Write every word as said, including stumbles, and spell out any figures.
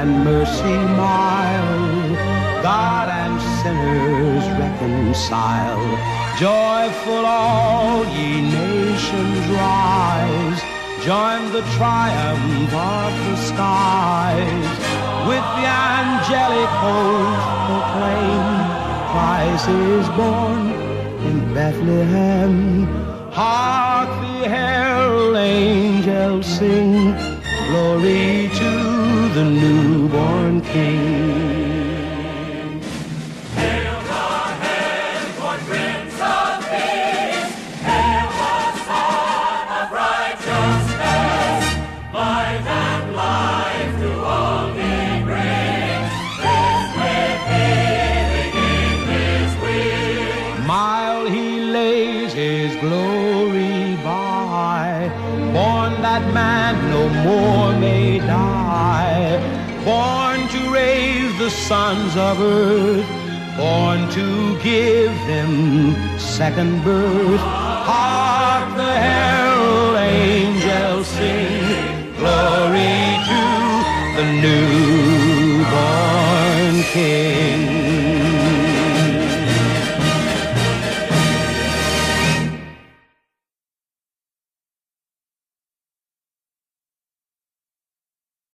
and mercy mild, God and sinners reconcile. Joyful all ye nations rise, join the triumph of the skies. With the angelic host proclaim, Christ is born in Bethlehem. Hark the herald angels sing, glory to the newborn King. Hail the heaven-born Prince of Peace, hail the Son of righteousness, light and life to all he brings, this with healing in his wings. Mile he lays his glory by, born that man no more may die, born to raise the sons of earth, born to give them second birth. Hark the herald angels sing, glory to the newborn King.